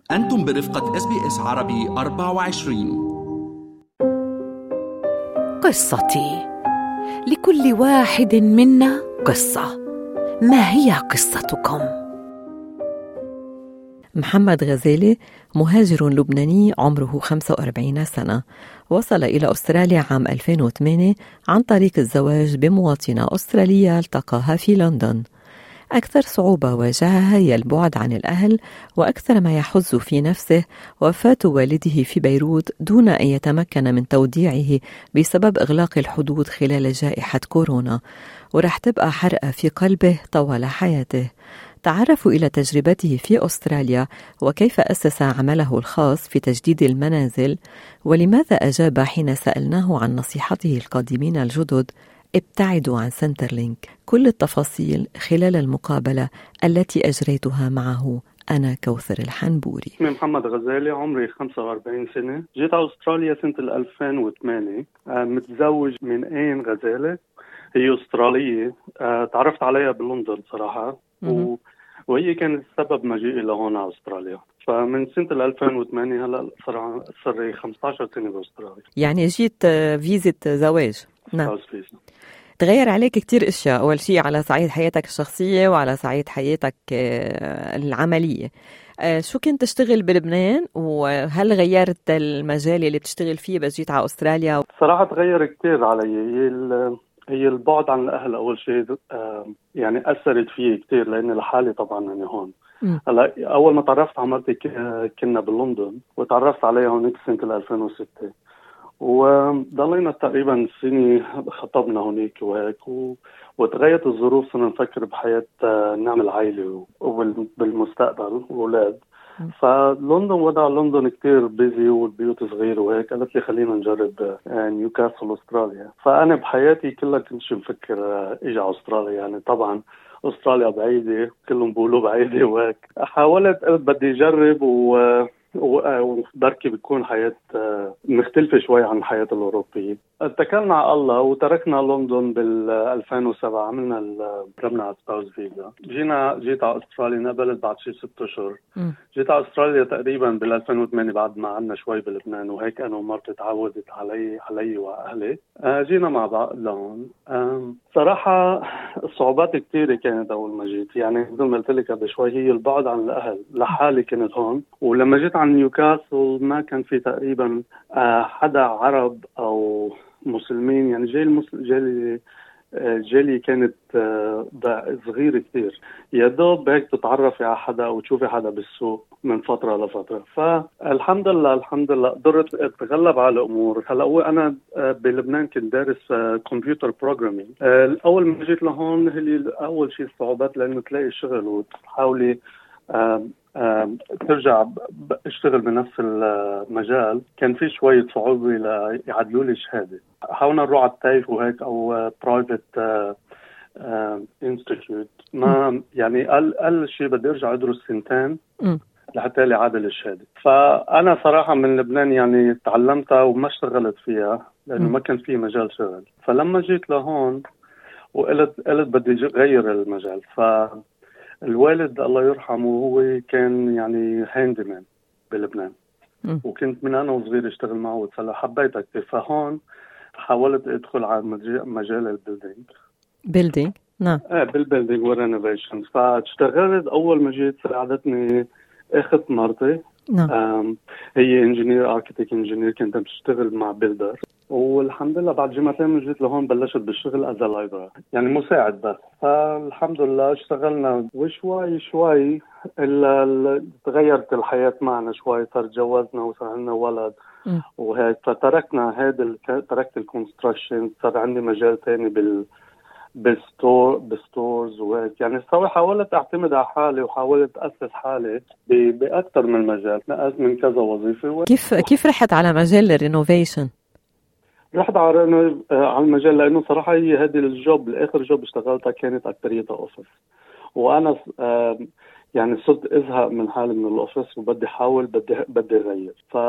أنتم برفقة SBS عربي 24. قصتي. لكل واحد منا قصة. ما هي قصتكم؟ محمد غزالي مهاجر لبناني عمره 45 سنة، وصل إلى أستراليا عام 2008 عن طريق الزواج بمواطنة أسترالية التقاها في لندن. أكثر صعوبة واجهها هي البعد عن الأهل، وأكثر ما يحز في نفسه وفاة والده في بيروت دون أن يتمكن من توديعه بسبب إغلاق الحدود خلال جائحة كورونا، ورح تبقى حرقة في قلبه طوال حياته. تعرفوا إلى تجربته في أستراليا وكيف أسس عمله الخاص في تجديد المنازل، ولماذا أجاب حين سألناه عن نصيحته القادمين الجدد: ابتعدوا عن سنترلينك. كل التفاصيل خلال المقابلة التي أجريتها معه أنا كوثر الحنبوري. اسمي محمد غزالي، عمري 45 سنة. جيت على أستراليا سنة 2008. متزوج من آن غزالي، هي أسترالية. تعرفت عليها بلندن صراحة، وهي كانت سبب مجيئي لهون على أستراليا. فمن سنة 2008 هلأ صار لي 15 سنة بأستراليا. يعني جيت فيزة زواج. نعم. فيزا. تغير عليك كتير اشياء، اول شيء على صعيد حياتك الشخصيه وعلى صعيد حياتك العمليه. شو كنت تشتغل بلبنان، وهل غيرت المجال اللي بتشتغل فيه بس جيت على استراليا؟ صراحه تغير كتير علي. هي البعد عن الاهل اول شيء، يعني اثرت فيه كتير لاني لحالي طبعا انا هون. هلا اول ما تعرفت على مرتي كنا بلندن، وتعرفت عليها هونيك سنه 2006، وضلينا تقريبا سنة خطبنا هونيك وهيك، وتغيرت الظروف. صرنا نفكر بحياة نعمل عائلة وبالمستقبل وولاد. فلندن وضع لندن كتير بيزي والبيوت صغيرة وهيك. قالت لي خلينا نجرب نيوكاسل أستراليا. فأنا بحياتي كلها كنتش مفكر إجي على أستراليا. يعني طبعا أستراليا بعيدة، كلهم بيقولوا بعيدة وهيك. حاولت قلت بدي أجرب وبركي بتكون حياة مختلفة شوي عن الحياة الأوروبية. اتكلنا على الله وتركنا لندن بال 2007. قدمنا على سباوز فيزا. جيت على أستراليا، نقبلت بعد شي 6 أشهر. جيت على أستراليا تقريبا بال 2008 بعد ما عنا شوي بلبنان وهيك. أنا ومرتي تعودت علي وأهلي. جينا مع بعض لهون. صراحة الصعوبات كتيرة كانت أول ما جيت. يعني مثل ما قلت لك قبل شوي، هي البعد عن الأهل. لحالي كنت هون، ولما جيت عن نيوكاسل ما كان في تقريبا حدا عرب أو مسلمين. يعني جالي كانت صغيرة كتير. يا دوب هيك تتعرفي على حدا أو تشوفي حدا بالسوق من فترة لفترة. فالحمد لله قدرت أتغلب على الأمور. هلا أنا بلبنان كنت دارس كمبيوتر بروجرامينج. أول ما جيت لهون هي أول شيء الصعوبات، لأنه تلاقي شغل وتحاولي ترجع اشتغل بنفس المجال. كان في شوية صعوبة ليعدلوا لي شهادة. حاولنا نروح على التايف وهيك أو برايفت انستيتيوت. ما يعني قال شيء بدي ارجع ادرس 2 سنين لحتى لي عادل الشهادة. فأنا صراحة من لبنان يعني تعلمتها وما اشتغلت فيها لأنه ما كان في مجال شغل. فلما جيت لهون وقلت بدي غير المجال. الوالد الله يرحمه هو كان يعني هاندمان بلبنان، وكنت من أنا وصغير اشتغل معه وتسلى. حبيتها كتير. فهون حاولت ادخل على مجال البيلدينج. نعم. بالبيلدينج والرينوفيشن. فاشتغلت أول ما جيت ساعدتني أخت مرتي. نعم. هي اركيتكت انجينير، كنت بشتغل مع بيلدر. والحمد لله بعد جمعتين من جيت لهون بلشت بالشغل از لايبراري، يعني مساعد بس. فالحمد لله اشتغلنا وشوي تغيرت الحياة معنا شوي. صار تجوزنا وصار لنا ولد وهيك. فتركنا تركت الكونستراكشن. صار عندي مجال تاني بالستورز وهيك. يعني حاولت اعتمد على حالي وحاولت اسس حالي باكثر من مجال، نقلت من كذا وظيفه. كيف رحت على مجال الرينوفيشن؟ رحت على المجال لانه صراحه هي هذه الجوب الاخر جوب اشتغلتها كانت اكثريتها اوفيس. وانا يعني صرت ازهق من حالي من الاوفيس وبدي احاول بدي اغير.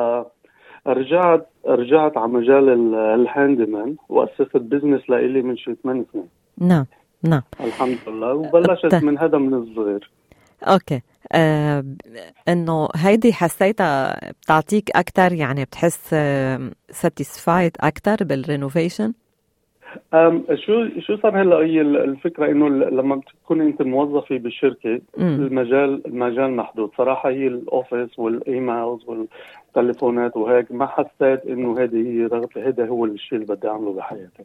رجعت على مجال الهاندمان واسست بزنس لإلي من شي 8 سنين. نعم. الحمد لله. وبلشت من هذا من الصغير. اوكي. انه هيدي حسيتها بتعطيك اكثر، يعني بتحس ساتيسفايد اكثر بالرينوفيشن؟ شو صار هلا؟ هي الفكره انه لما بتكون انت موظفه بالشركه المجال محدود صراحه. هي الاوفيس والايميلز والتليفونات وهيك، ما حسيت انه هذه هي رغبتي، هذا هو الشيء اللي بدي اعمله بحياتي.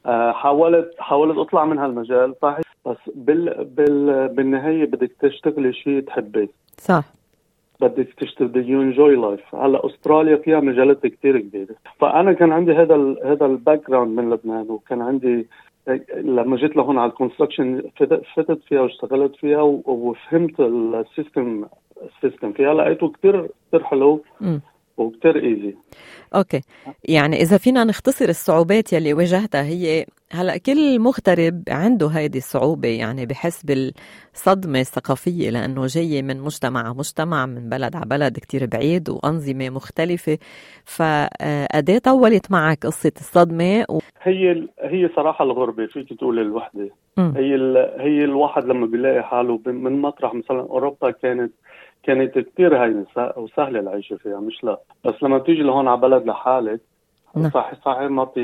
حاولت اطلع من هالمجال صحيح، بس بالنهايه بدك تشتغلي شيء تحبيه. صح، بدك تشتغل يو انجوي لايف. هلا استراليا فيها مجالات كتير كبيره، فانا كان عندي هذا الباك جراوند من لبنان، وكان عندي لما جيت لهون على الكونستراكشن فتت فيها واشتغلت فيها وفهمت السيستم فيها، لقيته كتير حلو وكتير ايزي. اوكي، يعني اذا فينا نختصر الصعوبات يلي واجهتها، هي هلا كل مغترب عنده هيدي الصعوبة، يعني بحس بالصدمة الثقافية لأنه جاي من مجتمع من بلد على بلد كتير بعيد وأنظمة مختلفة. فقديه طولت معك قصة الصدمة؟ هي صراحة الغربة فيك تقول الوحدة. هي الواحد لما بيلاقي حاله من مطرح مثلا أوروبا كانت كتير هينة وسهلة العيش فيها، مش لا، بس لما بتيجي لهون على بلد لحالك صحيح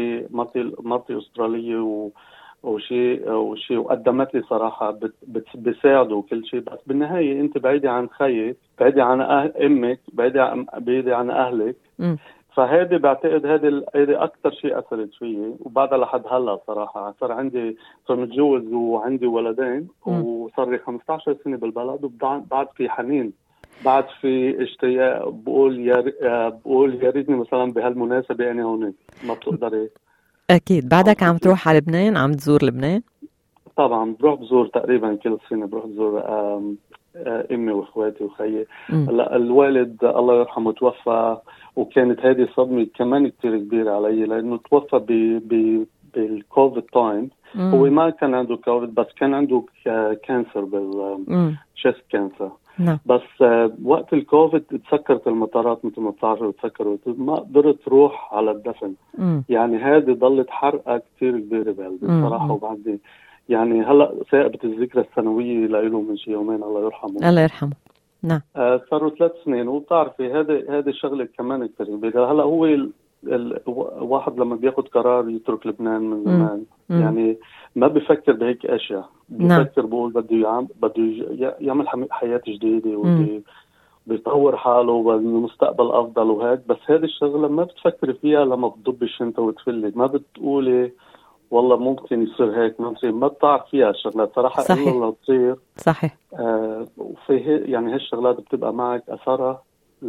مرتي أسترالية وشيء وقدمت لي صراحة بيساعدوا كل شيء، بس بالنهاية أنت بعيدة عن خيك، بعيدة عن أمك، بعيدة عن أهلك. فهذه بعتقد هذه أكثر شيء أثرت فيي، وبعدها لحد هلا صراحة صار متجوز وعندي ولدين، وصار لي 15 سنة بالبلد، وبعد في حنين، بعد في اشتياق، بقول يا ريتني مثلا بهالمناسبة أنا هون. ما بتقدري. أكيد بعدك عم تروح على لبنان، عم تزور لبنان؟ طبعا بروح بزور تقريبا كل سنة، بروح بزور أمي وإخواتي وخيي. هلا الوالد الله يرحمه توفى، وكانت هذه صدمة كمان كتير كبيرة علي، لأنه توفى بالكوفيد تايم. هو ما كان عنده كوفيد، بس كان عنده كانسر بالشيست كانسر. بس وقت الكوفيد تسكرت المطارات مثل ما بتعرفوا، تسكرت، ما قدرت تروح على الدفن. يعني هذه ضلت حرقة كتير كبيرة بقلبي صراحة. وبعدين يعني هلا ثائبت الذكرى السنوية له من شي يومين، الله يرحمه. الله يرحمه. نعم. صاروا 3 سنين، وبتعرفي هذه الشغلة كمان كتير كبيرة. هلا هو الواحد لما بياخد قرار يترك لبنان من زمان يعني ما بفكر بهيك اشياء، بفكر بقول بده يعمل حياة جديدة، وبده بيطور حاله ومستقبل افضل وهيك. بس هذه الشغلة ما بتفكر فيها لما بتضبي الشنطة وتفلي، ما بتقولي والله ممكن يصير هيك، ما بتعرف فيها الشغلات صراحة. صحيح. إلا تصير صحيح. وفي يعني هالشغلات بتبقى معك أثرها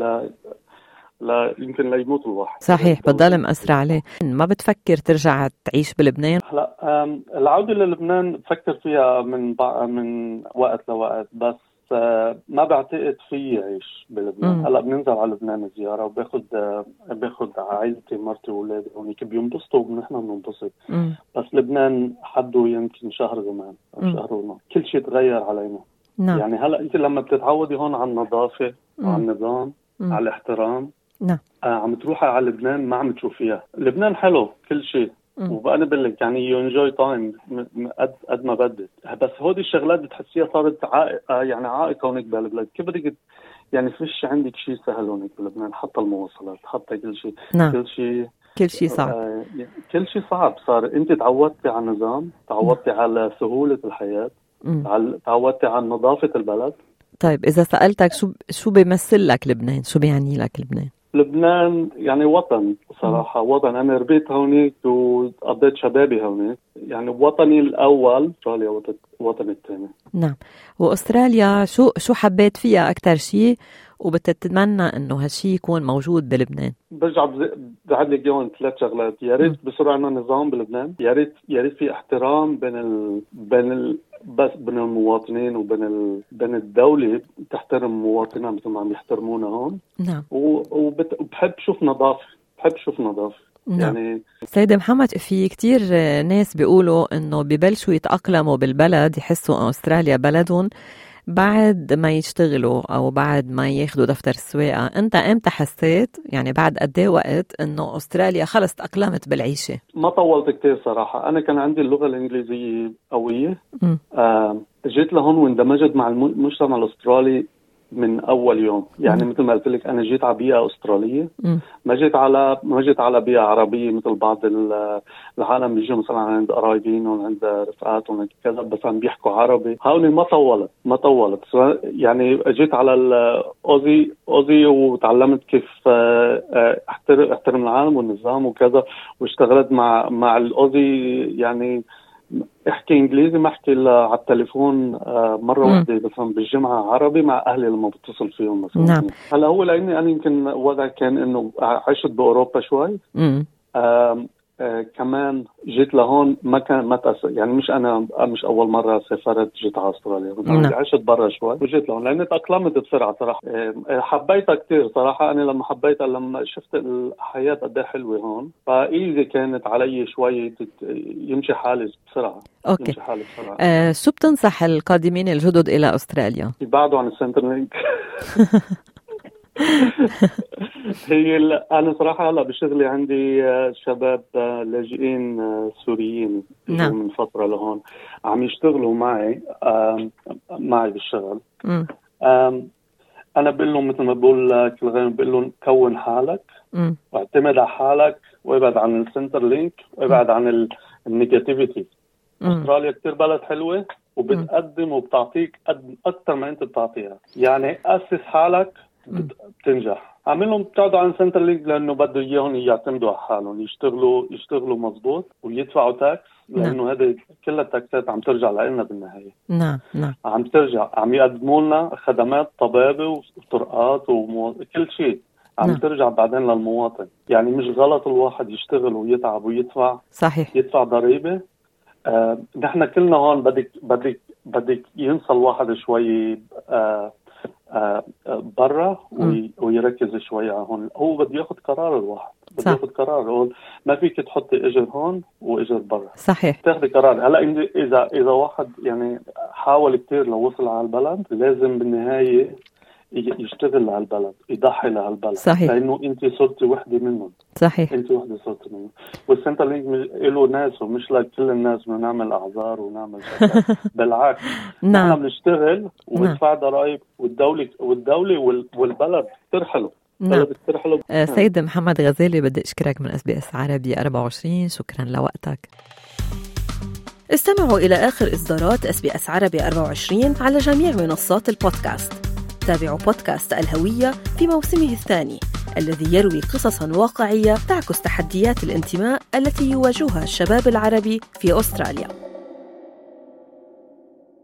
لا يمكن لا يموت الواحد. صحيح، بتضل مأثرة عليه. ما بتفكر ترجع تعيش بلبنان؟ هلا العودة للبنان بفكر فيها من وقت لوقت، بس ما بعتقد في عيش بلبنان. هلا بننزل على لبنان زيارة، وباخد عائلتي مرتي وولادي هونيك، بينبسطوا ونحن بننبسط. بس لبنان حده يمكن شهر زمان أو شهر ونص، كل شيء تغير علينا. نعم. يعني هلا انت لما بتتعودي هون على النظافة وعلى النظام على الاحترام، نعم، عم تروحي على لبنان ما عم تشوفيها. لبنان حلو كل شيء، وبقى بقول لك يعني يو انجوي تايم قد ما بدك، بس هودي الشغلات بتحسيها صارت عائق هونيك بهالبلد. كيف بدك يعني فيش عندك شيء سهل هونيك بلبنان، حتى المواصلات، حتى كل شيء. نعم. كل شيء صعب. كل شيء صعب صار. انت تعودتي على النظام، تعودتي على سهولة الحياة، تعودتي على نظافة البلد. طيب إذا سألتك شو بيمثل لك لبنان، شو بيعني لك لبنان؟ لبنان يعني وطن صراحة. وطن، أنا ربيت هونيك وقضيت شبابي هونيك، يعني وطني الأول. أستراليا وطني الثاني. نعم. وأستراليا شو حبيت فيها أكتر شيء، وبتتمنى إنه هالشي يكون موجود بلبنان؟ برجع بعد لك يوم 3 شغلات. يا ريت بصير عندنا نظام بلبنان، يا ريت في احترام بس بين المواطنين بين الدولة تحترم مواطنها مثل ما عم يحترمونا هون. نعم. وبحب شوف نظافة، نعم. يعني سيد محمد، في كتير ناس بيقولوا انه ببلشوا يتأقلموا بالبلد، يحسوا ان استراليا بلدهم، بعد ما يشتغلوا أو بعد ما ياخدوا دفتر السواقة، أنت إمتى حسيت يعني بعد قد ايه وقت إنه أستراليا خلص تأقلمت بالعيشة؟ ما طولت كتير صراحة. أنا كان عندي اللغة الإنجليزية قوية. جيت لهون واندمجت مع المجتمع الأسترالي من أول يوم. يعني مثل ما قلت لك أنا جيت على بيئة أسترالية، ما جيت على بيئة عربية مثل بعض العالم بيجوا مثلا عند قرايبين وعند رفقاتهم كذا بس عم بيحكوا عربي. هاولي ما طولت يعني جيت على الأوزي وتعلمت كيف احترم العالم والنظام وكذا، واشتغلت مع الأوزي. يعني احكي انجليزي ما احكي الا على التليفون مره واحده مثلا بالجمعه عربي مع اهلي لما بتصل فيهم مثلا. نعم. هلا هو لاني انا يمكن وضعي كان انه عشت باوروبا شوي. كمان جيت لهون ما تأثر. يعني مش اول مره سافرت جيت على استراليا. عشت برا شوي وجيت لهون لاني تأقلمت بسرعه صراحه. حبيتها كتير صراحه. انا لما حبيتها لما شفت الحياه قد ايه حلوه هون، فايزي كانت علي شوي يمشي حالي بسرعه. اوكي. يمشي حالي بسرعه. شو بتنصح القادمين الجدد الى استراليا؟ يبعدوا عن السنتر لينك. أنا صراحة هلا بشغلي عندي شباب لاجئين سوريين من فترة لهون عم يشتغلوا معي بالشغل. أنا بقول لهم مثل ما بقول كل غير بقول لهم كون حالك واعتمد على حالك وابعد عن السنتر لينك وابعد عن النيجاتيفيتي. أستراليا كتير بلد حلوة وبتقدم وبتعطيك أكتر ما أنت بتعطيها. يعني أسس حالك بتنجح. عاملهم بتقعدوا عن سنتر لينك لانه بده اياهم يعتمدوا على حالهم، يشتغلوا مضبوط ويدفعوا تاكس، لانه هذه كلها التاكسات عم ترجع لنا بالنهايه. نعم. عم ترجع، عم يقدموا لنا خدمات طبابه وطرقات وكل شيء عم ترجع بعدين للمواطن. يعني مش غلط الواحد يشتغل ويتعب ويدفع. صحيح. يدفع ضريبه. نحن كلنا هون بدك ينسى الواحد شوي برا ويركز شوي على هون. هو بده ياخذ قرار. الواحد بده ياخذ قرار. هون ما فيك تحطي اجر هون واجر برا. صحيح. تاخذي قرار. هلا اذا واحد يعني حاول كتير لو وصل على البلد لازم بالنهايه يشتغل على البلد، يضحي لهالبلد. صحيح. لانه انت صرتي وحده منهم. صحيح. انت وحده صرتي منهم. والسنتر لينك له ناس ومش لكل الناس بدنا نعمل اعذار ونعمل شغلات. بالعكس. نحن بنشتغل وندفع ضرائب والدوله والبلد ترحلوا. سيد محمد غزالي، بدي اشكرك من SBS عربي 24. شكرا لوقتك. استمعوا إلى آخر إصدارات SBS عربي 24 على جميع منصات البودكاست. تابعوا بودكاست الهوية في موسمه الثاني الذي يروي قصصاً واقعية تعكس تحديات الانتماء التي يواجهها الشباب العربي في أستراليا.